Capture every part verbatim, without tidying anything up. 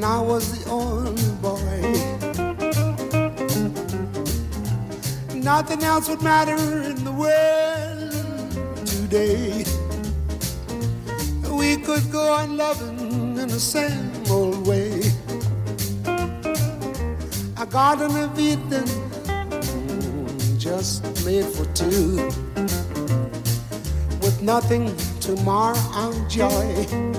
and I was the only boy. Nothing else would matter in the world today. We could go on loving in the same old way. A garden of Eden, just made for two, with nothing to mar our joy.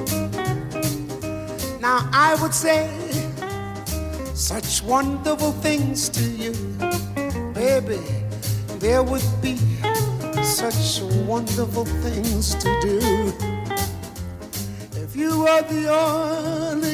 Now I would say such wonderful things to you, baby. There would be such wonderful things to do if you were the only